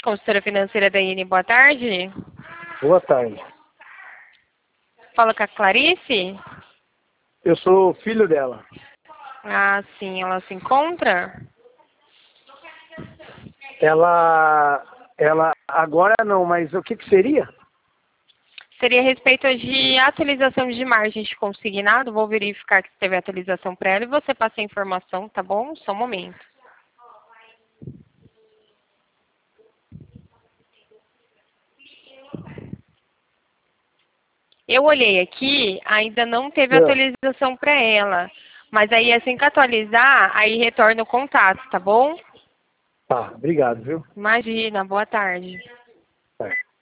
Consultora financeira da INE, boa tarde. Boa tarde. Fala com a Clarice? Eu sou filho dela. Ah, sim, ela se encontra? Ela agora não, mas o que seria? Seria a respeito de atualização de margem de consignado. Vou verificar que teve atualização para ela e você passa a informação, tá bom? Só um momento. Eu olhei aqui, ainda não teve atualização para ela. Mas aí, assim que atualizar, aí retorna o contato, tá bom? Tá, obrigado, viu? Imagina, boa tarde. É.